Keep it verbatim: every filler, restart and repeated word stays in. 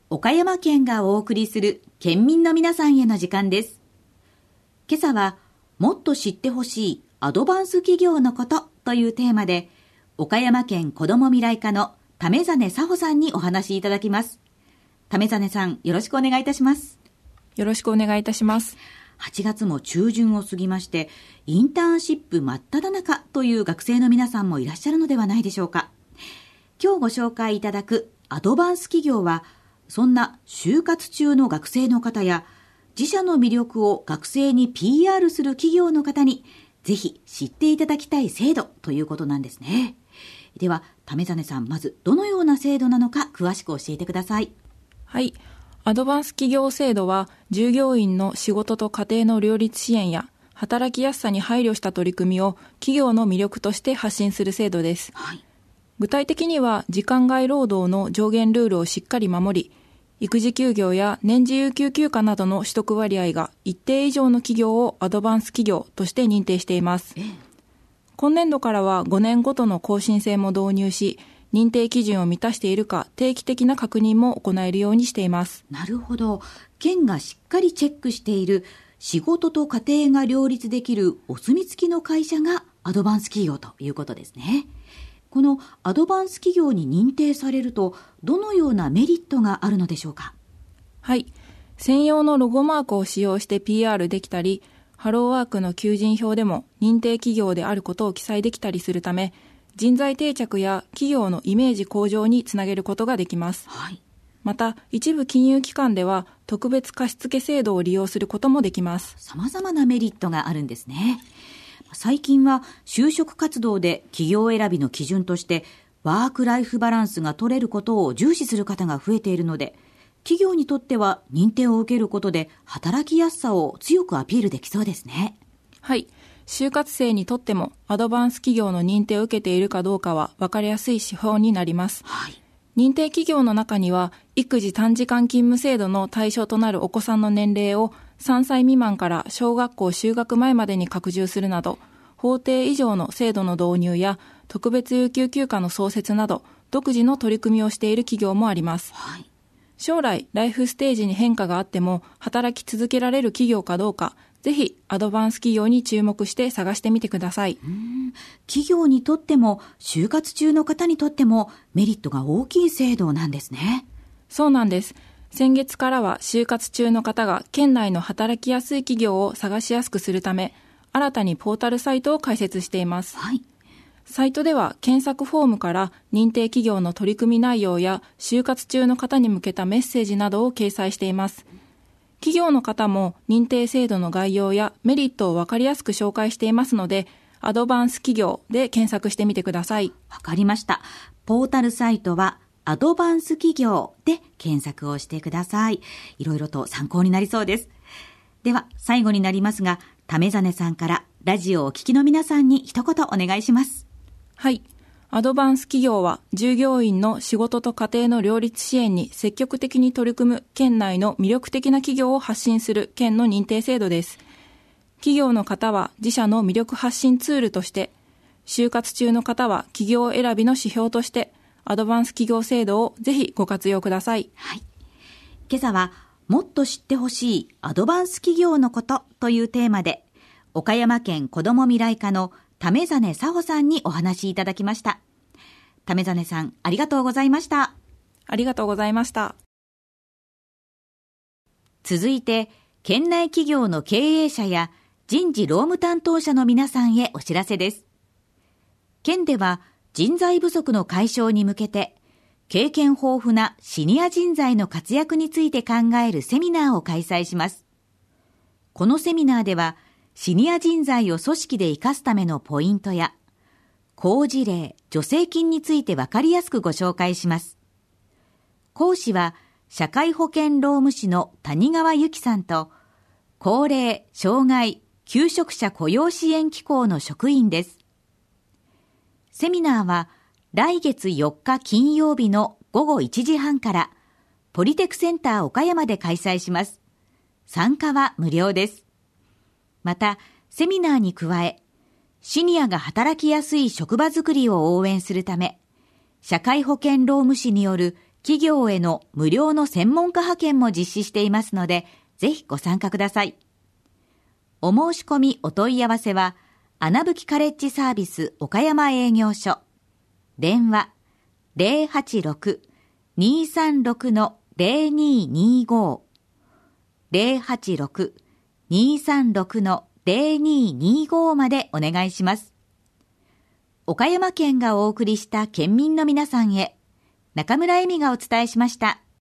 岡山県がお送りする県民の皆さんへの時間です。今朝はもっと知ってほしいアドバンス企業のことというテーマで、岡山県子ども未来課の為実佐穂さんにお話しいただきます。為実さん、よろしくお願いいたします。 よろしくお願いいたします。 はちがつも中旬を過ぎまして、インターンシップ真っ只中という学生の皆さんもいらっしゃるのではないでしょうか。今日ご紹介いただくアドバンス企業は、そんな就活中の学生の方や自社の魅力を学生に ピーアール する企業の方にぜひ知っていただきたい制度ということなんですね。では為実さん、まずどのような制度なのか詳しく教えてください。 はい、アドバンス企業制度は従業員の仕事と家庭の両立支援や働きやすさに配慮した取り組みを企業の魅力として発信する制度です。 はい、 具体的には時間外労働の上限ルールをしっかり守り、育児休業や年次有給休暇などの取得割合が一定以上の企業をアドバンス企業として認定しています。 ええ、 今年度からはごねんごとの更新制も導入し、認定基準を満たしているか定期的な確認も行えるようにしています。 なるほど。県がしっかりチェックしている仕事と家庭が両立できるお墨付きの会社がアドバンス企業ということですね。このアドバンス企業に認定されるとどのようなメリットがあるのでしょうか。 はい、専用のロゴマークを使用して ピーアール できたり、ハローワークの求人票でも認定企業であることを記載できたりするため、人材定着や企業のイメージ向上につなげることができます。 はい、 また一部金融機関では特別貸付制度を利用することもできます。 様々なメリットがあるんですね。最近は就職活動で企業選びの基準としてワークライフバランスが取れることを重視する方が増えているので、企業にとっては認定を受けることで働きやすさを強くアピールできそうですね。 はい、就活生にとってもアドバンス企業の認定を受けているかどうかは分かりやすい指標になります。 はい、 認定企業の中には育児短時間勤務制度の対象となるお子さんの年齢をさんさい未満から小学校就学前までに拡充するなど、法定以上の制度の導入や特別有給休暇の創設など独自の取り組みをしている企業もあります。 はい、 将来ライフステージに変化があっても働き続けられる企業かどうか、ぜひアドバンス企業に注目して探してみてください。 うーん、企業にとっても就活中の方にとってもメリットが大きい制度なんですね。 そうなんです。先月からは就活中の方が県内の働きやすい企業を探しやすくするため、新たにポータルサイトを開設しています。 はい、 サイトでは検索フォームから認定企業の取り組み内容や就活中の方に向けたメッセージなどを掲載しています。企業の方も認定制度の概要やメリットを分かりやすく紹介していますので、アドバンス企業で検索してみてください。 わかりました。ポータルサイトはアドバンス企業で検索をしてください。いろいろと参考になりそうです。では最後になりますが、為実さんからラジオをお聞きの皆さんに一言お願いします。 はい、アドバンス企業は従業員の仕事と家庭の両立支援に積極的に取り組む県内の魅力的な企業を発信する県の認定制度です。企業の方は自社の魅力発信ツールとして、就活中の方は企業選びの指標としてアドバンス企業制度をぜひご活用ください。 はい、今朝はもっと知ってほしいアドバンス企業のことというテーマで、岡山県子ども未来課の為実佐穂さんにお話しいただきました。為実さん、ありがとうございました。 ありがとうございました。 続いて、県内企業の経営者や人事労務担当者の皆さんへお知らせです。県では人材不足の解消に向けて、経験豊富なシニア人材の活躍について考えるセミナーを開催します。このセミナーでは、シニア人材を組織で生かすためのポイントや、好事例、助成金について分かりやすくご紹介します。講師は、社会保険労務士の谷川由紀さんと、高齢、障害、求職者雇用支援機構の職員です。セミナーは、来月よっか金曜日の午後いちじはんから、ポリテクセンター岡山で開催します。参加は無料です。また、セミナーに加え、シニアが働きやすい職場づくりを応援するため、社会保険労務士による企業への無料の専門家派遣も実施していますので、ぜひご参加ください。お申し込みお問い合わせは、穴吹カレッジサービス岡山営業所。電話 ゼロはちろく にーさんろく ゼロにーにーご ゼロはちろく にーさんろく ゼロにーにーご までお願いします。岡山県がお送りした県民の皆さんへ、中村恵美がお伝えしました。